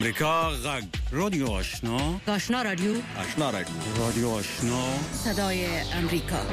امریکا غږ رادیو آشنا رادیو رادیو آشنا صدای امریکا.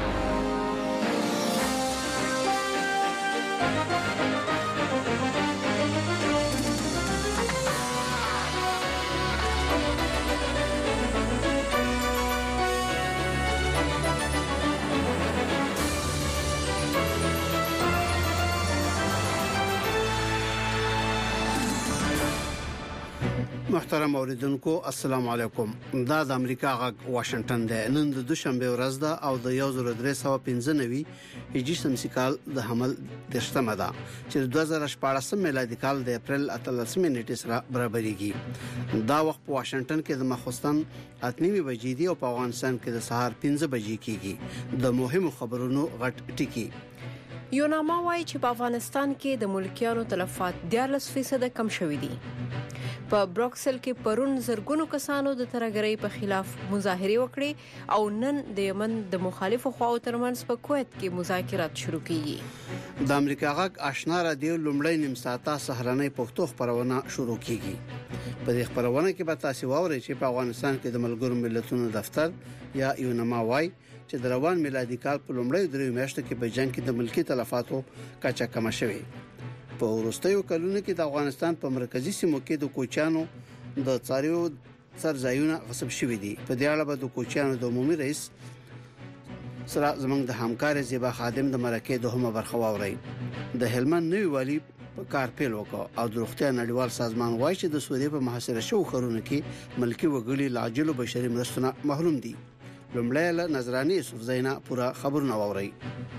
محترم اوریدونکو السلام علیکم. دا د امریکا غږ واشنگټن دی. نن د دوشنبه ورځ ده او د 1395 هجری شمسي کال د حمل دشتمه ده چې 2014 میلادي کال د اپریل 13 نیټه سره برابرېږي. دا وخت په واشنگټن کې د مخستان 8:30 بجې دی او په افغانستان کې د سهار 5 بجې کېږي. د مهمو خبرونو غټ ټکی. یوناما وايي چې په افغانستان کې د ملکیانو تلفات 14% کم شوي دي. په بروکسل کې پرون زرګونو کسانو د ترهګرۍ په خلاف مظاهره وکړې او نن د یمن د مخالفو خواو ترمنځ په کویت کې مذاکرات شروع کیږي. د امریکا غږ آشنا رادیو لومړی نیم ساعته سهارنۍ پښتو خبرونه شروع کیږي. په دې خبرونه کې به تاسو واورئ چې په افغانستان کې د ملګرو ملتونو دفتر یا یوناما وايي چې د روان میلادي کال په لومړی درې میاشتو کې په جنگ کې د ملکی تلفاتو کچا کم شوه. په وروستیو کلونو کې د افغانستان په مرکزی سیمو کې د کوچانو د څاریو سرځایونه غصب شوې دي. په دې اړه به د کوچانو د عمومي رئیس سره زمنګ د همکار زیبا خادم د مرکه دوهمه برخه واوري. د هلمند نوی والی په کار پیل وکړ او د روغتیا نړیوال سازمان وايي چې د سوریې په محاصره شو خرونه کې ملکی وګړي لاجل بشري مرستونه محروم دي. لومړی له نظراني یوسف زینا پورا خبرونه واوري.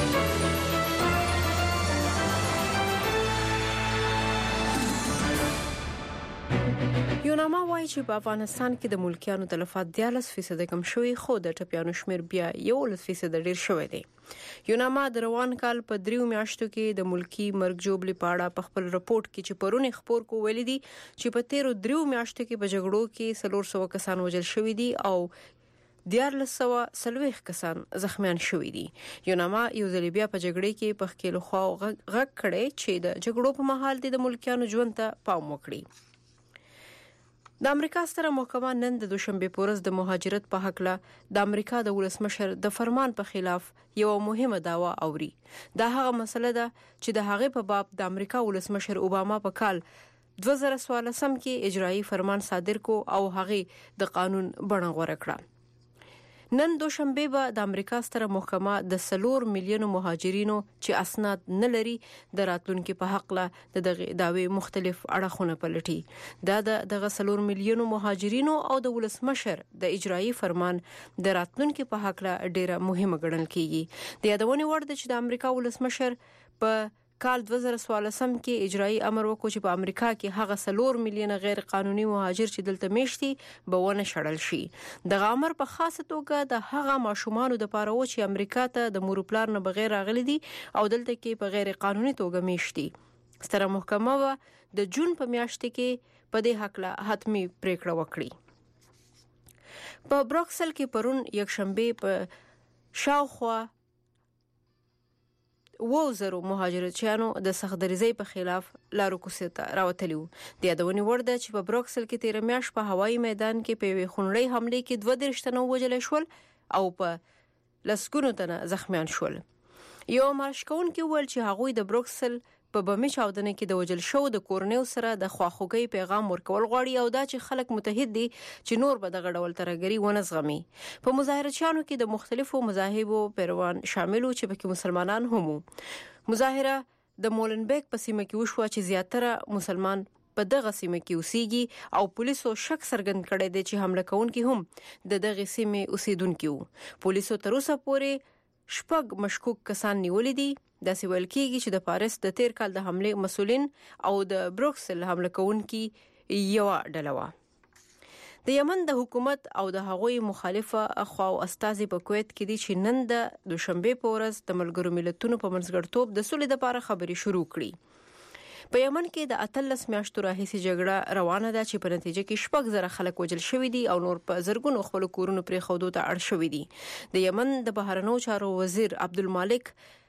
یوناما وايي چې په افغانستان کې د ملکیانو تلفات 14% کم شوي خو د ټپیانو شمیر بیا 11% ډیر شوی دی. یوناما د روان کال په 3 میاشتو کې د ملکی مرګ جوړې پاړه په خپل رپورت کې چې پرونی خبر کو ویل دي چې په 13 میاشتو کې په جګړو کې 400 کسان وژل شوی دي او 1440 کسان زخمیان شوی دي. یوناما یو ځل بیا په جګړې کې په خپل خوا غږ کړي چې د جګړو په مهال د ملکیانو ژوند ته پام وکړي. د امریکا ستره محکمه نن د دوشنبه پورز د مهاجرت په حق له د امریکا د ولسمشر د فرمان په خلاف یو مهمه دعوا اوري. دا هغه مسله ده چې د هغه په باب د امریکا ولسمشر اوباما په کال 2014 کې اجرایی فرمان صادر کو او هغه د قانون بڼه غوړه کړه. نن دوشنبه به د امریکا ستره محکمه د 4 میلیونو مهاجرینو چې اسناد نه لري د راتلونکو په حق له د داوی مختلف اړخونه پلټي. دا د 4 میلیونو مهاجرینو او د ولسمشر د اجرایی فرمان د راتلونکو په حق له ډیره مهمه ګڼل کیږي. د یادونه وړ ده چې د امریکا ولسمشر په کال 2014 کې اجرایی امر وکړ چې په امریکا کې هغه 4 میلیونه غیر قانوني مهاجر چې دلته میشتي به ونه شړل شي. د امر په خاصه توګه د هغه ماشومان د پاره و چې امریکا ته د مور پلار نه بغیر راغلي دي او دلته کې په غیر قانوني توګه میشتي. ستره محکمه د جون په میاشت کې په دې حق له حتمی پریکړه وکړي. په بروکسل کې پرون یک شنبه په شاوخوا وزرو مهاجرتيانو د سختدریزۍ په خلاف لارو کوڅې ته راوتلیو. د یادونې وړ ده چې په بروکسل کې 13 میاشت په هوایي میدان کې په خونړۍ حمله کې 22 تنه وژل شول او په لسګونو تنه زخمیان شول. یو مارشکون کې ول چې هغوی د بروکسل په بمي چاودنه کې د وژل شو د کورنیو سره د خواخوږي پیغام ورکول غواړي او دا چې خلک متحد دي چې نور به د غډول ترهګری ونه زغمي. په مظاهرچیانو کې د مختلفو مذاهبو پیروان شامل و چې پکې مسلمانان هم وو. مظاهره د مولنبیک په سیمه کې وشو چې زیاتره مسلمان په دغه سیمه کې اوسېږي او پولیسو شک څرګند کړی دی چې حمله کوونکي هم د دغه سیمه اوسیدونکي وو. پولیسو تر اوسه پورې شپږ مشکوک کسان نیولې دي. دا سی ویل کېږي چې د پاریس د 13 کال د حمله مسؤلین او د بروکسل حمله کوونکي یو ډله و. د یمن د حکومت او د هغوی مخالفه اخوا او استازي په کویت کې دي چې نن د دوشنبه په ورځ د ملګرو ملتونو په منځګړیتوب د سولې لپاره خبري شروع کړي. په یمن کې د 13 میاشتو راهیسې جګړه روانه ده چې په نتیجه کې 6,000 خلک وژل شوي دي او نور په زرګونو خپل کورونو پرې خودو ته اړ شوي دي. د یمن د بهرنیو چارو وزیر عبدالمالک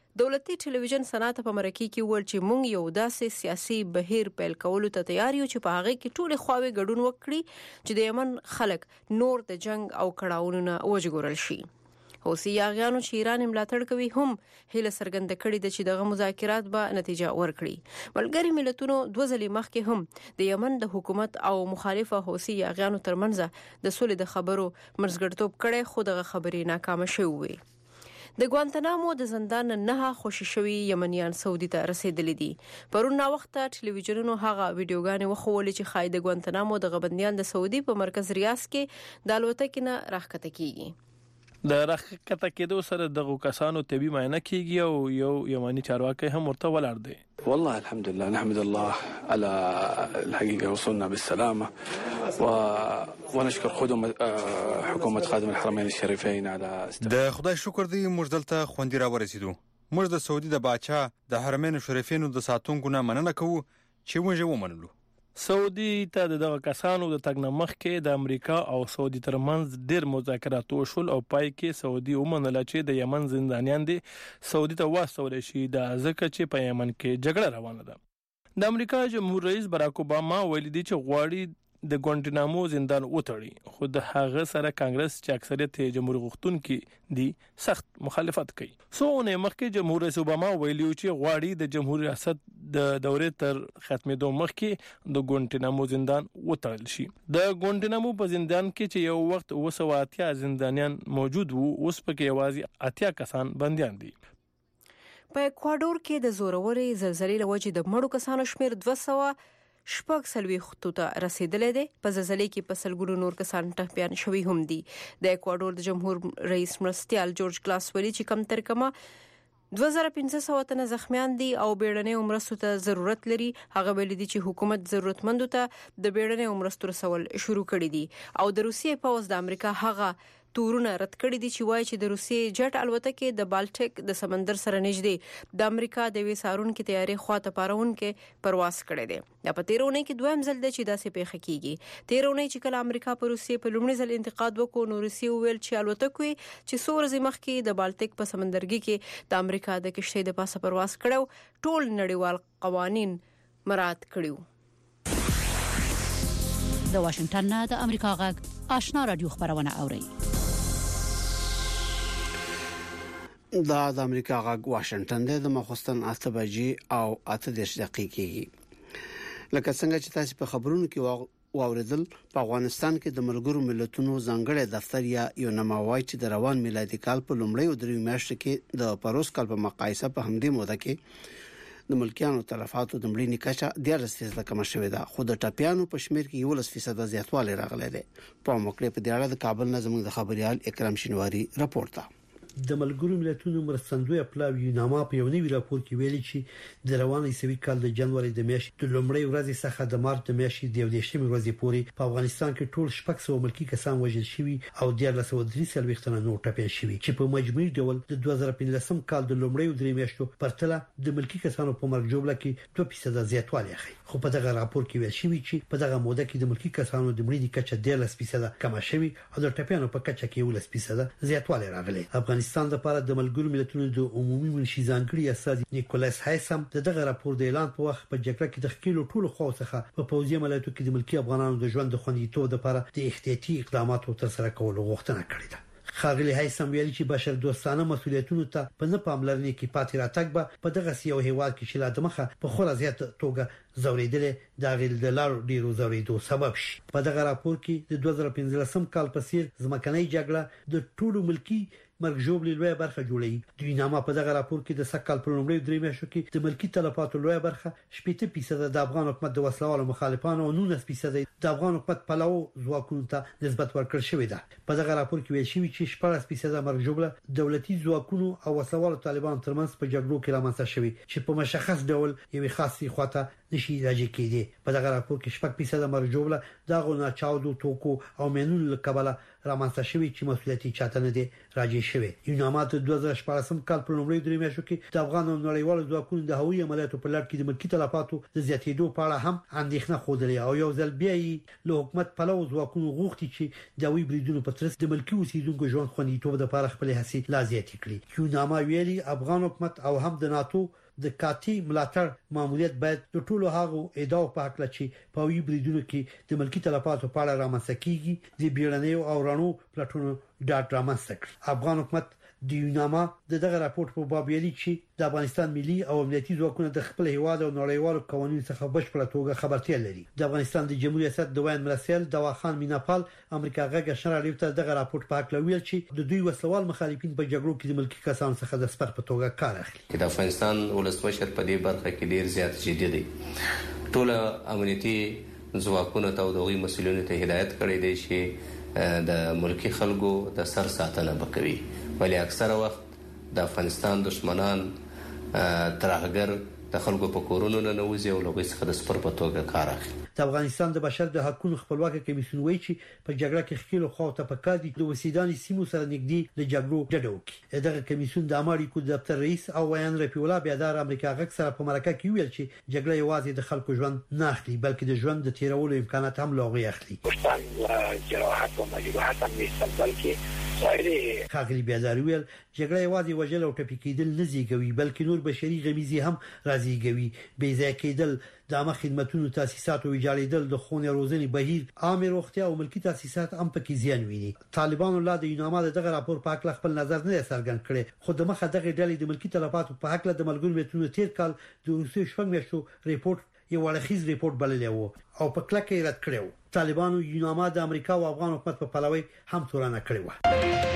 دولتي ټلویزیون صنعت په مرکه کې ویل چې موږ یو داسې سیاسي بهیر پیل کولو ته تیار یو چې په هغه کې ټول خواوې ګډون وکړي چې د یمن خلک نور د جنگ او کړاوونو نه وژغورل شي. حوثي یاغیانو چې ایران ملاتړ کوي هم هله سرګند کړي د چې دغه مذاکرات به نتیجه ورکړي. ملګری ملتونو دوه ځلې مخکې هم د یمن د حکومت او مخالفه حوثي یاغیانو ترمنځ د سولې د خبرو مرزګړتوب کړي، خو دغه خبرې ناکامه شوې. د ګوانتنامو د زندان نه خوشی شوی یمنیان سعودي ته رسیدلې دي. پرون نا وخت ټلویزیونونو هغه ویډیوګانې وښولې چې خای د ګوانتنامو د غبندیان د سعودي په مرکز ریاض کې د الوتکې نه راښکته کیږي. د راښکته کېدو سره دغه کسانو طبي معاینه کیږي او یو یمني چارواکي هم ورته ولاړ دی. والله الحمد لله نحمد الله على الحقيقة وصلنا بالسلامة ونشكر حكومة خادم الحرمين الشريفين على د خدای شکر دی موږ دلته خوندې را ورسېدو. موږ د سعودي د باچا د حرمین شریفینو د ساتونکو نه مننه کوو چې موږ ومنلو. سعودي ته دغه کسانو د تګ نه مخکې د امریکا او سعودي ترمنځ ډېر مذاکرات وشول او پای کې سعودي ومنله چې د یمن زندانیان دي سعودي ته واستول شي د ځکه چې په یمن کې جګړه روانه ده. د امریکا جمهور رئیس باراک اوباما ویلي دی چې غواړي د ګوانتنامو زندان وتړي، خو د هغه سره کانګرس چې اکثریت جمهور غوښتونکي دي سخت مخالفت کوي. سونه مخکې جمهور رئیس اوباما ویلي چې غواړي د جمهور ریاست د دورې تر ختمېدو مخکې د ګوانتنامو زندان وتړل شي. د ګوانتنامو په زندان کې چې یو وخت 280 زندانیان موجود وو، اوس پکې یوازې 80 کسان بنديان دي. په اکوادور کې د زورورې زلزلې لوجې د مړو کسانو شمیر 240 ته رسیدلې ده. په زلزلې کې په سلګونو نور کسان ټپيان شوي هم دي. د اکوادور د جمهور رئیس مرستيال جورج کلاس ویلي چې کم تر کمه 2500 تنه زخمیان دي او بیړنۍ مرستو ته ضرورت لري. هغه ویلي دي چې حکومت ضرورتمندو ته د بیړنۍ مرستو رسول شروع کړي دي او د روسیې پوز د امریکا هغه تورونه رد کړي دي چې وایي چې د روسیې جټ الوتکې د بالټیک د سمندر سره نږدې د امریکا د وسارون کې تیاری خواته پارون کې پرواز کړي دي. د پتیرونې کې دویم ځل دی چې داسې پیښه کیږي. تیرونې چې کله امریکا پر روسیې په لومړي ځل انتقاد وکړ، نو روسیې ویل چې الوتکې چې سورزي مخکې د بالټیک په سمندرګي کې د امریکا د کشتۍ د پاسه پرواز کړو ټول نړیوال قوانین مراعات کړیو. د واشنگټن نه د امریکا غږ آشنا رادیو خبرونه اوري. دا د امریکا غږ واشنگټن د مخستن 8 بجې او 8 دقیقې. لکه څنګه چې تاسو په خبرونو کې واوریدل، په افغانستان کې د ملګرو ملتونو ځانګړی دفتر یا یونماوای چې د روان میلادي کال په لومړۍ او درېیمې میاشتو کې د پروس کال په مقایسه په همدې موده کې د ملکیانو تلفاتو د مړینې کچه 13% کم شوې ده، خو د ټپیانو په شمیر کې 11% زیاتوالی راغلی دی. په موکړه په دیاړه د کابل نه زموږ د خبريال اکرام شینواری راپور ده. د ملګرو ملتونو مرستندوی پلاوی یوناما په یو نوی راپور کې ویلي چې د روان عیسوي کال د جنوري د میاشتې د لومړۍ ورځې څخه د مارچ د میاشتې د 18 ورځې پورې په افغانستان کې ټول 600 ملکی کسان وژل شوي او 1333 تنه نور ټپيان شوي، چې په مجموعي ډول د 2015 کال د لومړۍ او درې میاشتو پرتله د ملکی کسانو په مرګ جوړه کې 2% زیاتوالی ښیي. خو په دغه راپور کې ویل شوی چې په دغه موده کې د ملکی کسانو د مړینې کچه 13% کم شوی او د ټپيانو په کچه کې 11% زیاتوالی راغلی. افغانستان لپاره د ملګرو ملتونو د عمومي منشي ځانګړي استاد نیکولاس هایسم دغه راپور د اعلان په وخت په جګړه کې د خکیلو ټولو خواو څخه په پوځي عملیاتو کې د ملکی افغانانو د ژوند د خوندیتوب لپاره د احتیاطي اقداماتو ترسره کولو غوښتنه کړې ده. خاغلی هایسم ویلي چې بشر دوستانه مسولیتونو ته په نه پاملرنې کې پاتې راتګ به په دغه یو هیواد کې چې لا دمخه په خورا زیات توګه زوریدل د غیل د لارو ډیرو زوریدو سبب شي. په دغه راپور کې د 2015 کال په څیر ځمکنۍ جګړه د ټولو ملکی مرګ جوړلې لویه برخه جوړي. دوی نامه په دغه راپور کې د سکهال پر لومړی درې میاشتو کې د ملکی تلفاتو لویه برخه 80% د افغان حکومت د وسلوالو مخالفانو او 19% د افغان حکومت پلاو ځواکونو ته نسبت ورکړل شوې ده. په دغه راپور کې ویل شوی چې 14% مرګ جوړه دولتي ځواکونو او وسلوالو طالبانو ترمنځ په جګړو کې رامنځته شوې چې په مشخص ډول یوې خاصې خواته نشي راځي کېدی. په دغه راپور کې 6% مرجوله د غونا چاودو توکو او مینون لکبله رامنځته شوی چې مسولیت چاته نه دی راځي شوی. یوناما د 2014 کال په لومړي درې میاشتو کې د افغان نړیوالو ځواکونو د هویي عملیاتو په لړ کې د ملکی تلفاتو د زیاتېدو په اړه هم اندېښنه خوده او یو ځل بیا له حکومت په لور ځواکونو غوښتي چې د وی بریدونو په ترڅ د ملکی اوسیدونکو ژوند خوندیتوب د لپاره خپل هڅې لا زیاتې کړي. یوناما ویلي افغان حکومت او هم د ناتو د کاتی ملاتړ ماموریت باید د ټولو هغو ادعاو په حق لچې په وی بریدونو کې د ملکی تلفاتو په اړه رامنځته کیږي د بیړنیو او رڼو پلاتونو ډاټا رامنځته کړي. افغان حکومت د یوناما دغه راپورټ په باب ویلي چې د افغانستان ملي او امنیتي ځواکونه د خپل هیواد او نړیوالو قوانینو څخه بشپړه توګه خبرتیا لري. د افغانستان د جمهوریت ریاست د وین مرسل دواخان میناپال امریکا غږ شرعي ته دغه راپورټ په حق ویل چې د دوی وسلوال مخالفین په جګړو کې د ملکی کسانو څخه د سپر په توګه کار اخلي. د افغانستان ولسمشر په دې برخه کې ډیر زیات جدي دی. ټول امنیتي ځواکونه ته او د غوي مسؤلینو ته هدایت کړی دی چې د ملکی خلکو د سر ساتنه وکړي. ولی اکثره وخت د افغانستان دشمنان ترهګر د خلکو په کورونو نه نوځي او لږ څه د سپر په توګه کار اخلي. د افغانستان د بشر د حقوقو خپلواک کمیسیون وایي چې په جګړه کې خپل خواته په کار دي د وسیداني سیمو سره نږدې له جګړو ډډه وکړي. دغه کمیسیون د امریکا د دفتر رئیس او ویان رپیولا بیادار امریکا غږ سره په مرکه کې ویل چې جګړه یوازې د خلکو ژوند نه اخلي بلکې د ژوند د تیرولو امکانات هم لاغي اخلي. جراحت او مجروحات هم نشته بلکې خاغلی بیازار ویل جګړه یوازې وژل او ټپي کېدل نه زیږوي بلکې نور بشري غمیزي هم راځيږي. بې ځای کېدل د عامه خدماتو تاسیساتو ویجاړېدل د خونې روزنې بهیر عامه روغتیا او ملکی تاسیسات هم پکې زیان ویني. طالبانو لا د یوناما دغه راپور په حق خپل نظر نه څرګند کړي خو د مخه دغه ډلې د ملکی تلفاتو په حق د ملګرو ملتونو تیر کال د روسي شپږ میاشتو ریپورت یو ورخیز ریپورت بللی وو او په کلکه رد کړو. طالبانو یوناما د امریکا او افغان حکومت په پلوي هم تورانه کړی و.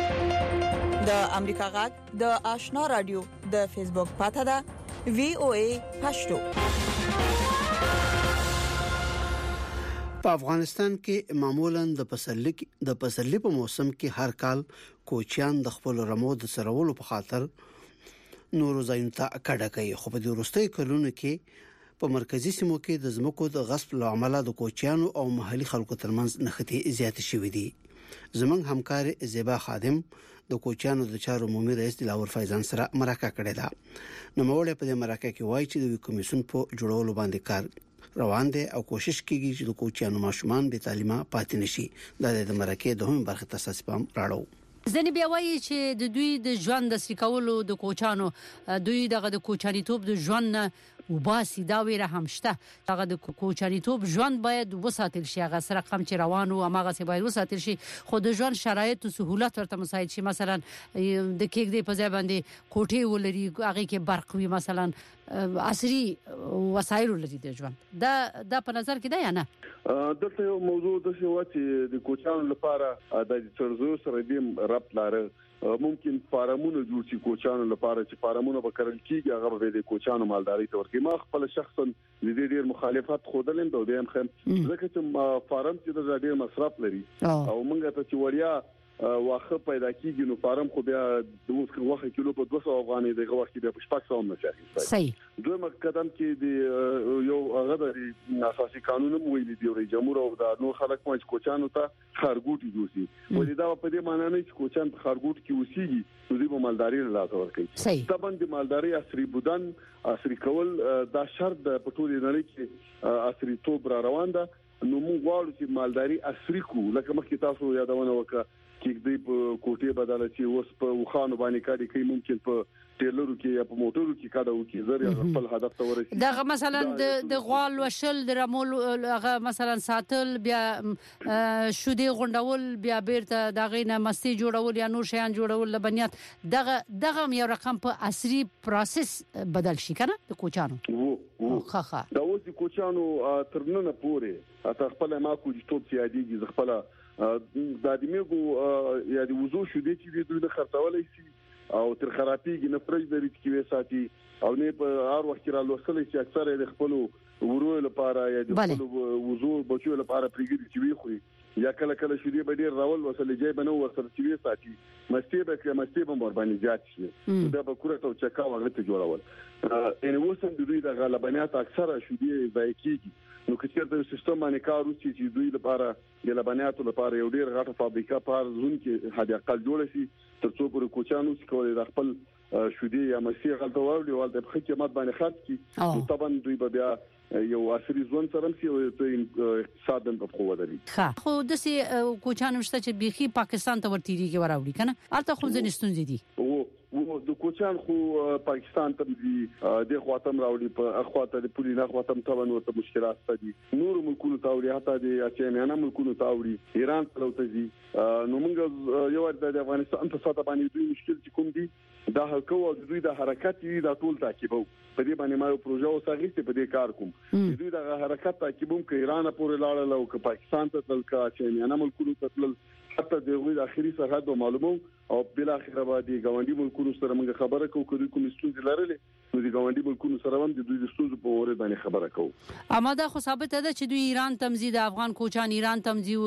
د امریکا غږ د آشنا رادیو د فیسبوک پاته ده VOA پښتو. په افغانستان کې معمولاً د پسرلي په موسم کې هر کال کوچیان د خپل رمو د سرولو په خاطر نورو ځایونو ته کډه کوي. خو په دې وروستي کلونو کې په مرکزی سیمو کې د زمکو د غصب لامل د کوچیانو او محلي خلکو ترمنځ نښتې زیات شوې دي. زمنګ همکار زیبا خادم د کوچیانو د چارو عمومي رئیس دلاور فیضان سره مرکه کړې ده. نو موږ په دې مرکه کې وایي چې د کمیسیون په جوړولو باندې کار روان دي او کوشش کیږي چې د کوچیانو ماشومان به تعلیمه پاتې نشي. د مرکه د هم برخه تاساس پام راړو. ځنې بیا وایي چې د دوی د ژوند د سریکولو د کوچانو دوی دغه د کوچانیتوب د ژوند وباسي دا ویره هم شته. دغه د کوچانیتوب ژوند باید وساتل شي. هغه سره کم چې روانو هغه څه باید وساتل شي خو د ژوند شرایط او سہولت ورته مساعد شي. مثلا د کېږدي په ځای باندې کوټې ولري هغه کې برق وي مثلا عصري وسایل لري د ژوند. دا په نظر کې ده یا نه؟ دلته یو موضوع د شو چې د کوچانو لپاره د چرزو سره د ربط لاره ممکن فارمونه جوړ شي کوچانو لپاره چې فارمونه به کړل کیږي هغه به د کوچانو مالداري ته ورکړي. ما خپل شخصا د دې ډیر مخالفت خوده لم دوی هم خم ځکه چې فارم چې د ډیر مصرف لري او موږ ته چې وړیا واخه پیدا کیږي نو فارم خو بیا د اوس وخت کیلو په 200 افغاني دغه وخت بیا په 500 هم نشي. صحیح. دوی قدم کې د یو هغه د اساسي قانون مو ویلي دی رئیس جمهور او د نور خلک مې کوچانو ته خارګوټي جوړي. ولې دا په دې معنی نه چې کوچان په خارګوټ کې اوسېږي نو دوی په مالداري لا تور کوي. طبعا د مالداري عصري بودن عصري کول دا شرط د پټولې نړۍ کې عصري توب را روان ده. نو موږ غواړو چې مالداري عصري کو لکه مخکې تاسو یادونه وکړه کې د کوټې بدل چې اوس په وخانو باندې کاري کوي ممکن په ټیلرو کې یا په موټرو کې کاډه وکړي زری خپل هدف ته ورسي. دا مثلا د غوال وشل د رمول هغه مثلا ساتل بیا شودي غونډول بیا بیرته دغه نه مستی جوړول یا نور شیان جوړول لبنیات دغه یو رقم په عصري پروسس بدل شي کنه د کوچانو. خخه دا اوس د کوچانو ترنه پورې اته خپل ما کو د توپ سیاديږي خپل د دمیګو یا د وضو شو دي چې دوی نه خرڅولای شي او تر خرابېږي نه فرج لري کې وساتي او نه په هر وخت را لوسلې چې اکثره د خپل ورو لپاره یا د وضو بچو لپاره پریګری چې وی خوري یا کله کله شې به ډیر راول وسلې جای بنو ورسره چې ساتي مستی به باندې زیات شي دا به کوره ته چکا وغلته جوړول ان وسم د دوی د غلبانيات اکثره شې ځای کیږي نو کچیر د سیستم باندې کار وکړي چې دوی لپاره د لبنیاتو لپاره یو ډیر غټه فابریکه په زون کې هدا قل جوړ شي ترڅو پر کوچانو چې کولای د خپل شودي یا مسیح غلطه وړي ولته په خدمت باندې خرڅ کی نو طبعا دوی به بیا یو عصري ځوان سره سي او اقتصاد په قوت لري خو د سي کوچانو شته چې بيخي پاکستان ته ورتيږي وراوړي کنه البته خو ځنستون دي او د کوچان خو پاکستان ته دي د خواتم راوړي په اخواته د پولی نه خواتم ته ورته مشکلات دي نور ملکونو ته وړي حتی د اچینانا ملکونو ته وړي ایران ته وته دي نو موږ یو د افغانستان په ساده باندې دوی مشکل چې کوم دي دا حکو او دوی د حرکت دي د ټول تعقیبو په دې باندې ما یو پروژه وساغسته په دې کار کوم دوی د حرکت تعقیبوم کې ایران پورې لاړل او که پاکستان ته تل کا اچینانا ملکونو ته تل حتی د غوی د اخیری سرحد معلومو او بل اخر باندې ګاونډي ملکونو سره موږ خبره کوو کوم ستونزې لرلې نو د ګاونډي ملکونو سره هم د دوی د ستونزو په اړه باندې خبره کوو اماده خو ثابت ده چې دوی ایران تمزید افغان کوچان ایران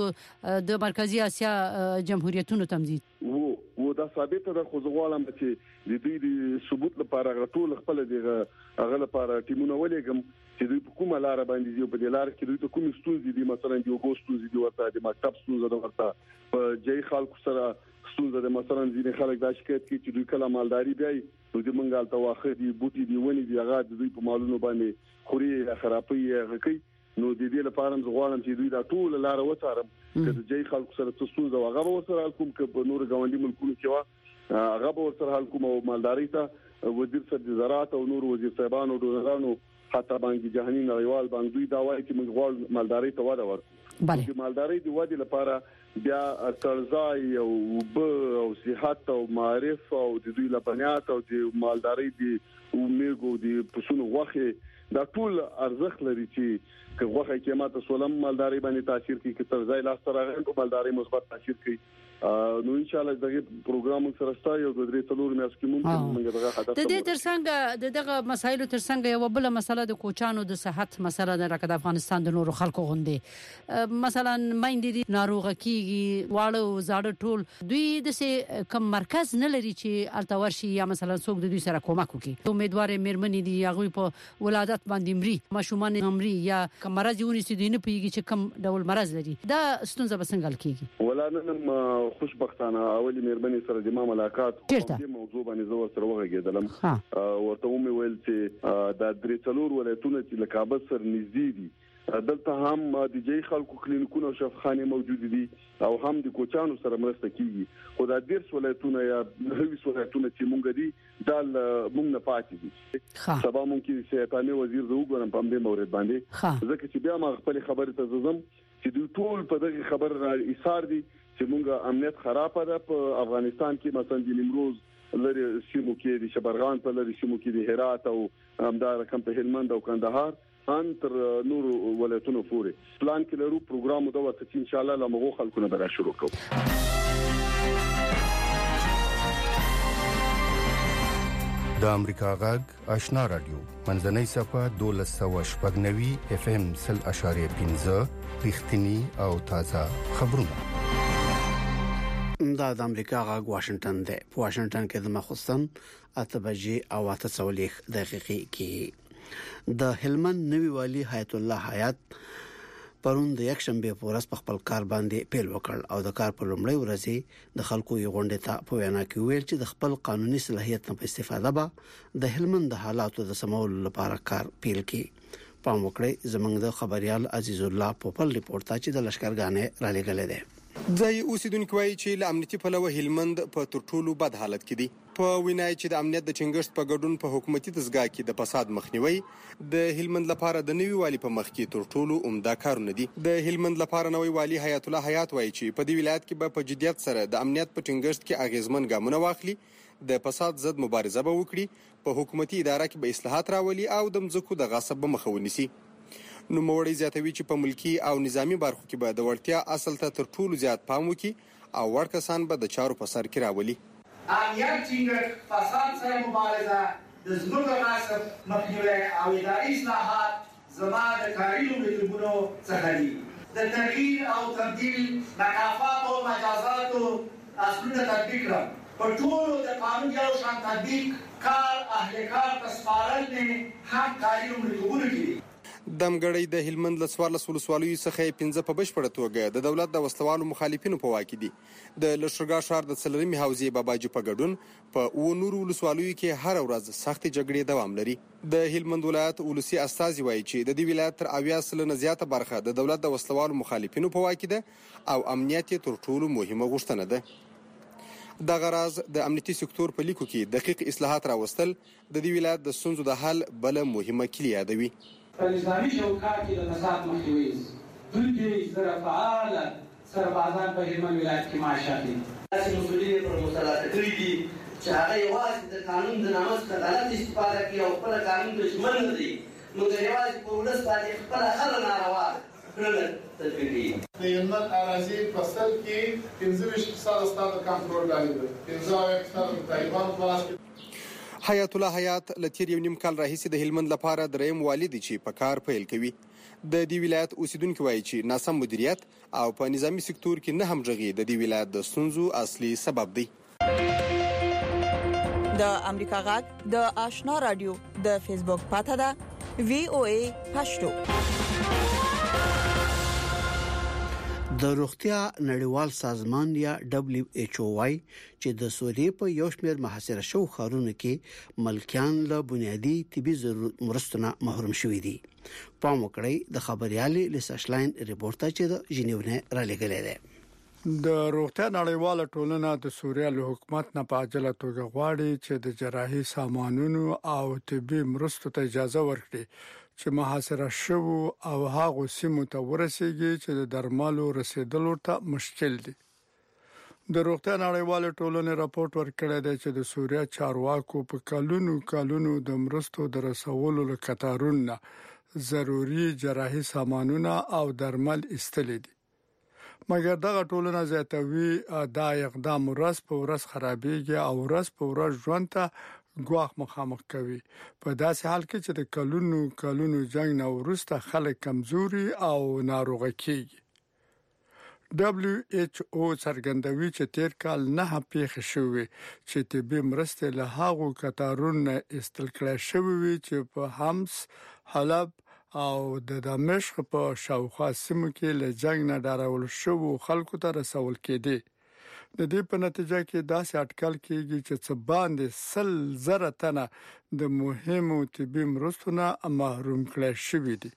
تمزید د مرکزی اسیا جمهوریتونو تمزید و دا ثابت ده خو زغوالم چې د دوی د ثبوت لپاره غټول خپل دغه هغه لپاره ټیمونه ولېګم چې دوی په کومه لار باندې دی په دې لار کې دوی ته کوم ستونزې دي مثلا د وګوستو دي ورته د مکتب ستونزې ده ورته په جای خلکو سره ستونزې ده مثلا ځینې خلک دا شکایت کوي چې دوی کله مالداري دی نو د منګال ته واخه دي بوټي دی ونی دی هغه دوی په مالونو باندې خوري خرابي غکي نو د دې لپاره زغوالم چې دوی دا ټول لار وڅارم چې د جای خلکو سره ستونزې هغه ورسره کوم کې په نور ګاونډي ملکونو کې وا هغه ورسره کوم مالداري ته وزیر صاحب زراعت او نور وزیر صاحبانو او ډونرانو حتی بانک جهاني نړیوال بانک دوی دا وایي چې موږ غواړو مالداري ته وده ورکړو چې مالداري د ودې لپاره بیا ترځای او او صحت او معرف او د دوی لبنیات او د مالداري د میګو د پسونو غوخه دا ټول ارزښت لري چې غوخه قیمت سولم مالداري باندې تاثیر کوي چې ترځای لاس تر هغه په مالداري مثبت تاثیر کوي نو ان شاء الله دغه پروګرام سره ستاسو یو د درې څلور میاشتې کې ممکن موږ دغه هدف د دې ترڅنګ دغه مسایل ترڅنګ یو بل مسله د کوچانو د صحت مسله د راکد افغانستان د نورو خلکو غوندي مثلا مایندې ناروغه کیږي واړو زاړه ټول دوی د سه کم مرکز نه لري چې التورشي یا مثلا څوک د دوی سره کومک وکړي امیدوار مېرمنې دي هغه په ولادت باندې مري ماشومان مري یا کوم مرز یونی سي دي نه پیږي چې کوم ډول مرز لري دا ستونزه بسنګل کیږي ولانه خوشبختانه اولی مېرمنې سره د ما ملاقات په موضوع باندې زو سره وغږیدلم ورته مې ویل چې دا درې څلور ولایتونه چې لکابل سره نږدې دي دلته هم د جای خلکو کلینیکونه او شفاخانه موجود دي او هم د کوچانو سره مرسته کیږي خو دا ډیر ولایتونه یا هیڅ ولایتونه چې مونږ دي دا مونږ نه پاتې دي سبا ممکن سیاستانه وزیر زه وګورم په دې مورید باندې ځکه چې بیا ما خپل خبره ته زوم چې دوی ټول په دغه خبر را ایثار دي چې مونږه امنیت خراب ده په افغانستان کې مثلا د نیمروز لري سیمو کې د شبرغان په لري سیمو کې د هرات او همدار کم په هلمند او کندهار انتر نور ولایتونو پورې پلان کې لرو پروګرام دا وته چې ان شاء الله لمغو خلکونه به شروع کوو د امریکا غږ آشنا رادیو منځنۍ صفه 1290 اف ام 0.15 رښتینی او تازه خبرونه دا د امریکا غږ واشنگټن دی په واشنگټن کې د مخصوصن 8 بجې او 8 دقیقې کې د هلمند نوی والی حیات الله حیات پرون د یک شنبه په ورځ په خپل کار باندې پیل وکړ او د کار په لومړۍ ورځ د خلکو یو غونډه ته په وینا کې ویل چې د خپل قانوني صلاحیت نه په استفاده به د هلمند د حالاتو د سمول لپاره کار پیل کړي پام وکړئ زمنګ د خبريال عزیز الله پوپل ریپورت ته چې د لشکرګانې را لګلې ده ځای اوسیدونکو وایي چې له امنیتي پلوه هلمند په تر ټولو بد حالت کې دی په وینای چې د امنیت د چنګښت په ګډون په حکومتي دستګاه کې د فساد مخنیوي د هلمند لپاره د نوي والی په مخ کې تر ټولو عمده کارونه دي د هلمند لپاره نوي والی حیات الله حیات وایي چې په دې ولایت کې په جديت سره د امنیت په چنګښت کې اغیزمن ګامونه واخلي د فساد ضد مبارزه به وکړي په حکومتي اداره کې به اصلاحات راولي او د مځکو د غصب مخه ونیسي نو موړی زیاتوي چې په ملکی او نظامی برخو کې به د وړتیا اصل ته تر ټولو زیات پام وکړي او ورته کسان به د چارو په سر کې راولي امنیت څنګه فساد سره مبارزه د زموږ غصب مخنیوي او اداري اصلاحات زما د کاري لومړیتوبونو څخه دي. د تغییر او تبدیل مکافات او مجازات اصلونه تطبیق کړم. په ټولو د قانون یو شان تطبیق کار اهل کار تسپارل نه هم کاري لومړیتوبونه دي. دمګړی د هلمند له 14 ولسوالیو څخه 15 په بشپړه توګه د دولت د وسلوالو مخالفینو په واک دي. د لښکرګاه ښار د څلورمې حوزې باباجي په ګډون په نورو ولسوالیو کې هر ورځ سخت جګړې دوام لري. د هلمند ولایت ولسی استازي وایي چې د دې ولایت تر 80% نه زیاته برخه د دولت د وسلوالو مخالفینو په واک ده او امنیت تر ټولو مهمه غوښتنه ده. د غراز د امنیتي سکتور په لیکو کې دقیق اصلاحات راوستل د دې ولایت د ستونزو د حل بل مهمه کلیه یادوي. په نظامي چوکاټ کې د فساد مخنیوي دوی سره فعال سربازان په هلمند ولایت کې معاشات دي. تاسو مسؤلیت پر مسلط کړی دي چې هغه یوازې د قانون د نامه څخه غلط استفاده کوي او خپل قانون دښمن نه دي. نو یوازې په ولس باندې خپل هر ناروا کړنه تطبیق کوي. د هلمند اراضي په سل کې 15% ستاسو کنټرول لاندې ده. 15% طالبان خلاص. حیات الله حیات لتیر یو نیم کال راهیسې د هلمند لپاره دریم والي دی چې په کار پیل کوي. د دې ولایت اوسیدونکو وایي چې ناسم مدیریت او په نظامی سکتور کې نه همغږي د دې ولایت د ستونزو اصلي سبب دی. د امریکا غږ د آشنا رادیو د فیسبوک پاته ده VOA پښتو. د روغتیا نړیوال سازمان یا WHO وايي چې د سوریې په یو شمېر محاصره شو خارونو کې ملکیان له بنیادی طبي مرستونه محروم شوي دي. پام وکړئ د خبريالي لیساشلاین ریپورت چې د جنیو نه را لګلې ده. د روغتیا نړیواله ټولنه د سوریې له حکومت نه په عاجله توګه غواړي چې د جراحي سامانونو او طبي مرستو ته اجازه ورکړي چې محاصره شو او هغه سیمو ته ورسیږي چې د درمالو رسیدلو ته مشکل دي. د روغتیا نړیواله ټولنې راپورټ ورکړی دی چې د سوریې چارواکو په کلونو د مرستو د رسولو لکتارونه ضروري جراحي سامانونه او درمل استلې دي. مګر دغه ټولنه زیاتوي دا اقدام ورځ په ورځ خرابېږي او ورځ په ورځ ژوند ته ګواښ مخامخ کوي. په داسې حال کې چې د کلونو جنگ نه وروسته خلک کمزوري او ناروغه کیږي. WHO څرګندوي چې تیر کال نه پیښ شوې چې طبي مرستې له هغو کتارونو استل کړې شوې چې په حمص، حلب او د دمشق په شاوخوا سیمو کې له جنگ نه ډارول شو خلکو ته رسول کېدي. د دې په نتیجه کې داسې اټکل کېږي چې څه باندې 100,000 تنه د مهمو طبي مرستو نه محروم کړي شوي دي.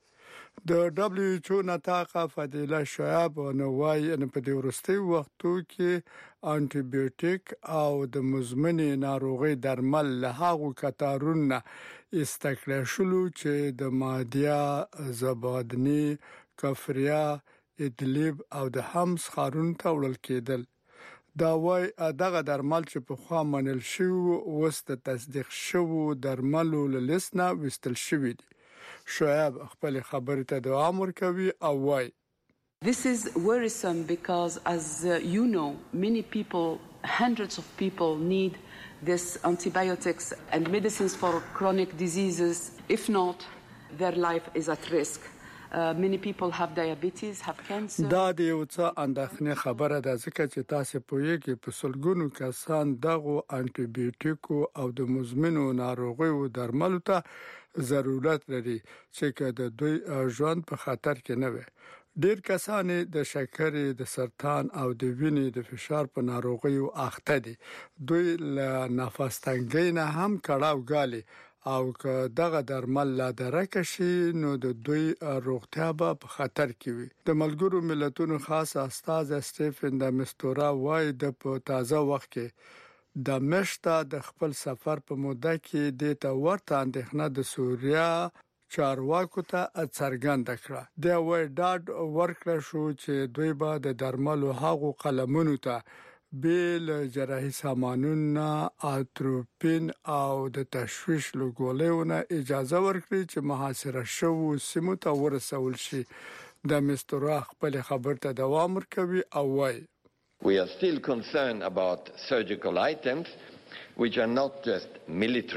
د WHO نتاقه فضیله شعیب نوای ان په دې ورستي وختو کې انټي بیوټیک او د مزمنې ناروغي درمل له هغو کتارونه استکړه شلو چې د مادیا، زبادنی، کفریا، ادلب او د حمص خارون ته وړل کېدل. دا وای دغه درمل چې په خوا منل شو وست تصدیق شو درملو لسنه وستل شوی دي. شعیب خپل خبرې ته دوام ورکوي او وای This is worrisome because as you know many people, hundreds of people need this antibiotics and medicines for chronic diseases. If not, their life is at risk. Many people have diabetes, have cancer. دا د یو څه اندېښنې خبره ده ځکه چې تاسو پوهیږئ په سلګونو کسان دغه انټي بیوټیکو او د مزمنو ناروغیو درملو ته ضرورت لري چې د دوی ژوند په خطر کې نه وي. ډیر کسان د شکر، د سرطان او د وینې د فشار په ناروغیو اخته دي. دوی له نفس تنګۍ نه هم کړهو غالي او که دغه درمل لا درکه شي نو د دوی روغتیا په خطر کې وي. د ملګرو ملتونو خاص استاذ سټيفن د مستورا وای د په تازه وخت کې د مشته د خپل سفر په موده کې د ته ورته اندېښنه د سوریا چارواکو ته څرګنده کړه. دا وای ډاډ ورکړ شو چې دوی به د درملو هغو قلمونو ته بیل جراحي سامانونه، اتروپین او د تشویش لګولونه اجازه ورکړي چې محاصره شو سیمو ته ورسول شي. د مستورا خپل خبر ته دوام ورکوي او وای We are still concerned about surgical items which are not just military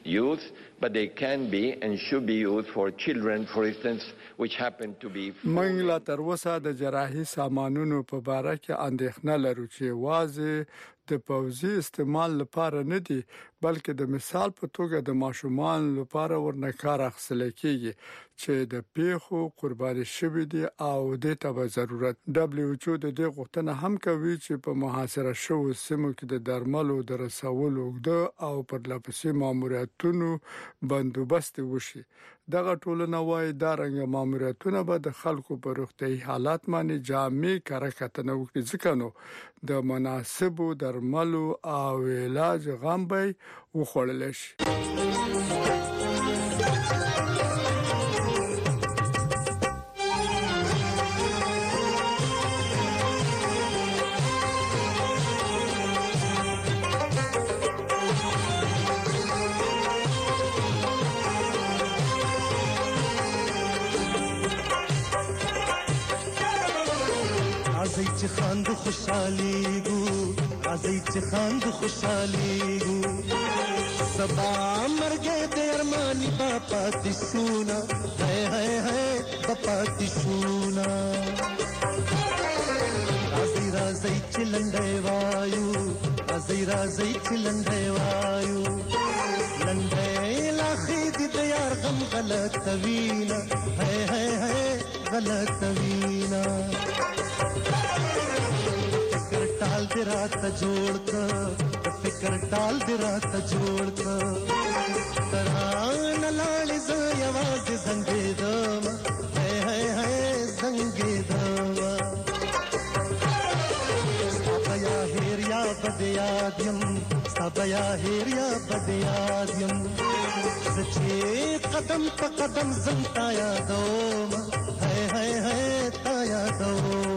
youth, but they can be and should be used for children, for instance, which happen to be. موږ لا تر اوسه د جراحي سامانونو په اړه کې اندېښنه لرو چې واځي د پوزي استعمال لپاره نه دي بلکې د مثال په توګه د ماشومان لپاره ورنکار اخیستل کیږي چې د پیښو قرباني شوي دي او د ته به ضرورت WHO د دې غوښتنه هم کوي چې په محاصره شوو سیمو کې د درملو د رسولو او پرلپسې ماموریتونو بندوبست وشي دغه ټولنه وايي دا رنګ ماموریتونه به د خلکو په روغتيایي حالات باندې جامع کارکتنه وکړي ځکه نو د مناسبو درملو او علاج غم به وخوړل شي چې خاند خوشالي ګو ازي چې خاند خوشالي ګو سبا مرګ د ارماني باپا تشونا ہے باپا تشونا ازي چې لنډي وایو ازي چې لنډي وایو لنډي لا خید د یار غم غلط وینا ہے غلط وینا ټال دې راته جوړ ک فکر ټال دې راته جوړ ک تران لاړې ز یواز زنګې دم ہے زنګې دم سبیا هریا بدیادم سبیا هریا بدیادم سچې قدم په قدم زنتا یادوم ہے تا یادوم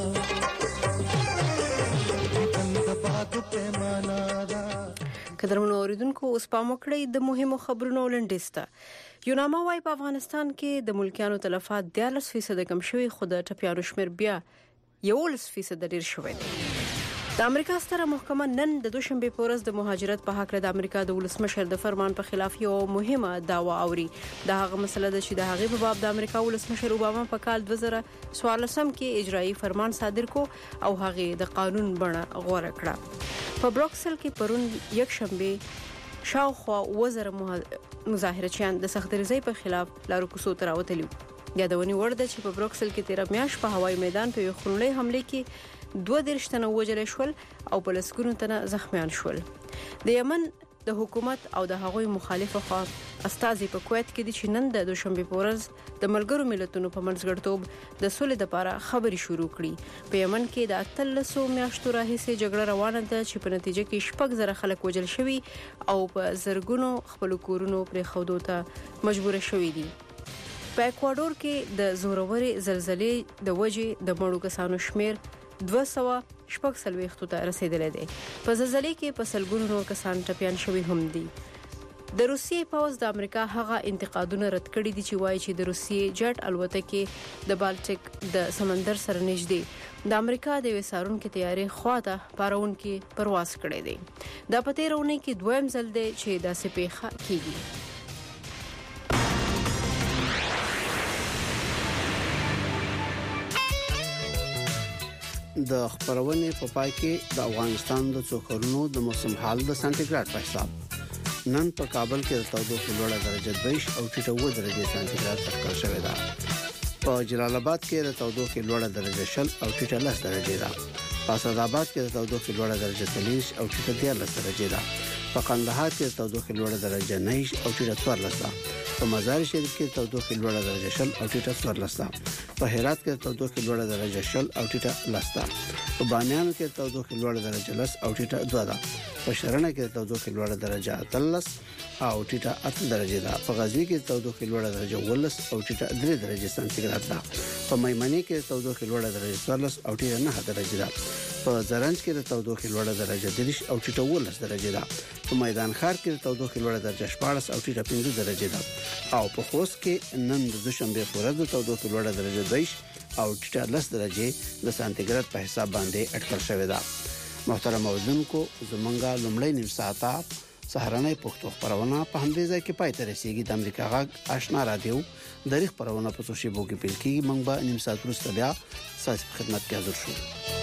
قدرمنو اوریدونکو اوس پام وکړئ د مهمو خبرونو لنډیسته یوناما وايي په افغانستان کې د ملکیانو تلفات 13% کم شوي خو د ټپیانو شمیر بیا 11% ډیر شوی دی د امریکا ستره محکمه نن د دوشنبه په ورځ د مهاجرت په حق د امریکا د ولسمشر د فرمان په خلاف یو مهمه دعوا اوري دا هغه مسله ده چې د هغې په باب د امریکا ولسمشر اوباما په کال 2014 کې اجرایی فرمان صادر کو او هغه د قانون بڼه غوړه کړه په بروکسل کې پرون یک شنبه شاوخوا وزیر مظاهرچیان د سختګریزۍ په خلاف لارو کوڅو ته راوتلي یادونی ورده چې په بروکسل کې 13 میاشت په هوایي میدان په خونړۍ حمله کې 2 تنه وژل شول او په لسګونو تنه زخمیان شول د یمن د حکومت او د هغوی مخالفه خوا استازي په کویت کې د چینن د دوشنبه په ورځ د ملګرو ملتونو په منځګړتوب د سولې لپاره خبري شروع کړي په یمن کې د 1300 میاشتو راهیسې جګړه روانه ده چې په نتیجه کې شپږ زره خلک وژل شوي او په زرګونو خپل کورونو پرې خودو ته مجبور شوي دي په اکوادور کې د زورورې زلزلې د وجې د مړو کسانو شمیر 240 ته رسیدلی دی په زلزلې کې په سلګونو نور کسان ټپیان شوي هم دي د روسیې پوز د امریکا هغه انتقادونه رد کړي دي چې وایي چې د روسیې جټ الوتکې د بالټیک د سمندر سره نږدې د امریکا د وسارونکو تیارې خواته پارونکو پرواز کړي دي دا په تیرونه کې دویم ځل دی چې داسې پیښه کیږي د خبرونه په پای کې د افغانستان د څوکرونو د موسم حال د سانتیګراد په حساب نن په کابل کې د تودوخې لوړه درجه 2 او ټیټه درجه سانتیګراد ټاکل شوې ده په جلال آباد کې د تودوخې لوړه درجه 10 او ټیټه 10 درجه ده په اسداباد کې د تودوخې لوړه درجه 30 او ټیټه 13 درجه ده په قندهار کې د تودوخې لوړه درجه 9 او ټیټه 14 ده په مزار شریف کې د تودوخې لوړه درجه 10 او ټیټه 14 ده په هرات کې د تودوخې لوړه درجه 10 او ټیټه 10 ده په بامیان کې د تودوخې لوړه درجه 10 او ټیټه 2 ده په شرنه کې د تودوخې لوړه درجه 13 او ټیټه 8 درجه ده په غزنی کې د تودوخې لوړه درجه 19 او ټیټه 3 درجه سانتیګراد ده په میمنې کې د تودوخې لوړه درجه 14 او ټیټه 9 درجه ده په زرنج کې د تودوخې لوړه درجه 30 او ټیټه 19 درجه ده په میدان ښار کې د تودوخې لوړه درجه 14 او ټیټه 15 درجه ده او په خوست کې نن د دوشنبه په ورځ د تودوخې لوړه درجه 2 او ټیټه 10 درجه د سانتیګراد په حساب باندې اټکل شوې ده محترم اوردونکو زمونږه لومړی نیم ساعته سهارنۍ پښتو خبرونه په همدې ځای کې پای ته رسیدي. د امریکا غږ آشنا رادیو د ریښ خبرونه په څو شی بوګي پیل کیږي. موږ به نیم ساعت وروسته بیا ساسي خدمت کې حاضر شو.